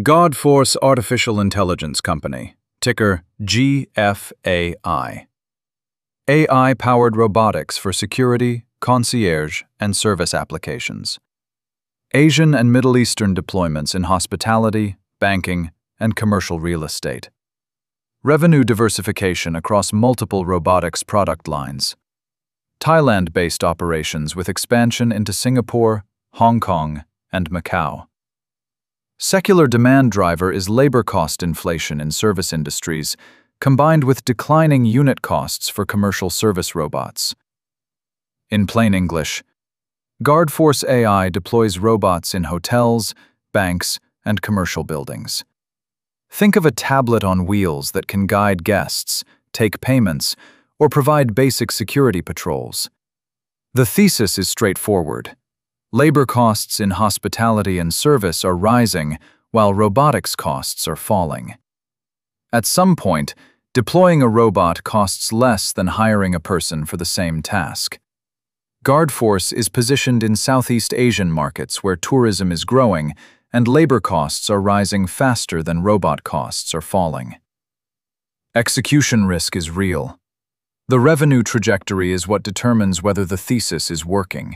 Godforce Artificial Intelligence Company, ticker GFAI. AI-powered robotics for security, concierge, and service applications. Asian and Middle Eastern deployments in hospitality, banking, and commercial real estate. Revenue diversification across multiple robotics product lines. Thailand-based operations with expansion into Singapore, Hong Kong, and Macau. Secular demand driver is labor cost inflation in service industries, combined with declining unit costs for commercial service robots. In plain English, Godforce AI deploys robots in hotels, banks, and commercial buildings. Think of a tablet on wheels that can guide guests, take payments, or provide basic security patrols. The thesis is straightforward. Labor costs in hospitality and service are rising, while robotics costs are falling. At some point, deploying a robot costs less than hiring a person for the same task. Godforce is positioned in Southeast Asian markets where tourism is growing and labor costs are rising faster than robot costs are falling. Execution risk is real. The revenue trajectory is what determines whether the thesis is working.